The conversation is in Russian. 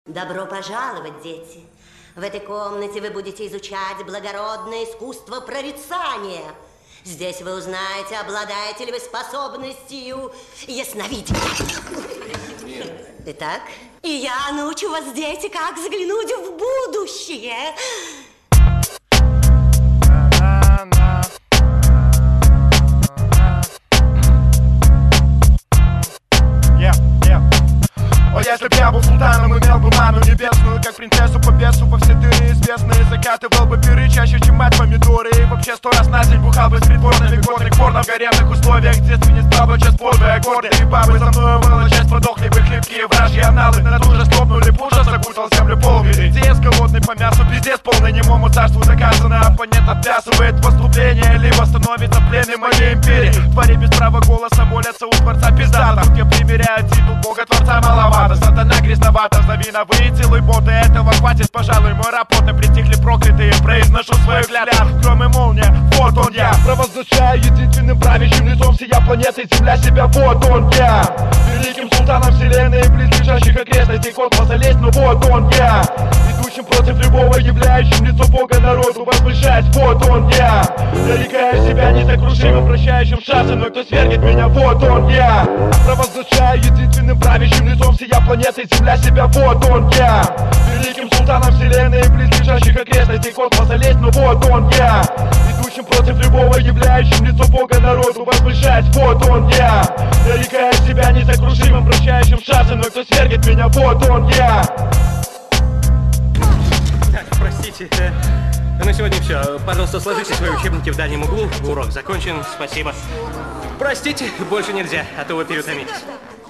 Добро пожаловать, дети. В этой комнате вы будете изучать благородное искусство прорицания. Здесь вы узнаете, обладаете ли вы способностью ясновидения. Итак, и я научу вас, дети, как заглянуть в будущее. Если б я был султаном, имел бы ману небесную, как принцессу по бесу, во все дыры известные. Закатывал бы пиры чаще, чем мать помидоры. И вообще 100 раз на день бухал бы с притворными годных порно в гаремных условиях. В детстве не спал бы час подвое аккорды. И бабы за мной волочась подохли бы хлипкие вражьи аналы. На ту же стопнули пужа, закутал землю полбеды. Диез голодный по мясу, пиздец полный немому царству заказано. Оппонент отплясывает выступление, либо становится пленным моей империи. Твари без права голоса молятся у Творца пиздата. Где примеряют титул Бога Творца маловато. Сатана грязновато, зови на вы целый бот. И этого хватит, пожалуй, мой рапорт. Притихли проклятые, произношу свою клятву. Гром и молния, вот он я. Провозглашаю единственным правящим лицом сия планеты Земля себя, вот он я. Великим султаном вселенной и близлежащих окрестностей космоса лезть, ну вот он я. Идущим против любого, являющим лицо Бога народу, возвышаясь, вот он я. Нарекаю себя несокрушимым, прощающим шансы, но кто свергнет меня, вот он я. Провозглашаю единственным правящим лицом сия планеты Земля себя, вот он я. Великим султаном вселенной и близлежащих окрестностей космоса лезть, ну вот он я. Идущим против любого, являющим лицо Бога народу, возвышаясь, вот он я. Нарекаю себя несокрушимым, прощающим шансы, но кто свергнет меня, вот он я. Так, простите, на сегодня все. Пожалуйста, сложите свои учебники в дальнем углу. Урок закончен, спасибо. Простите, больше нельзя, а то вы переутомитесь.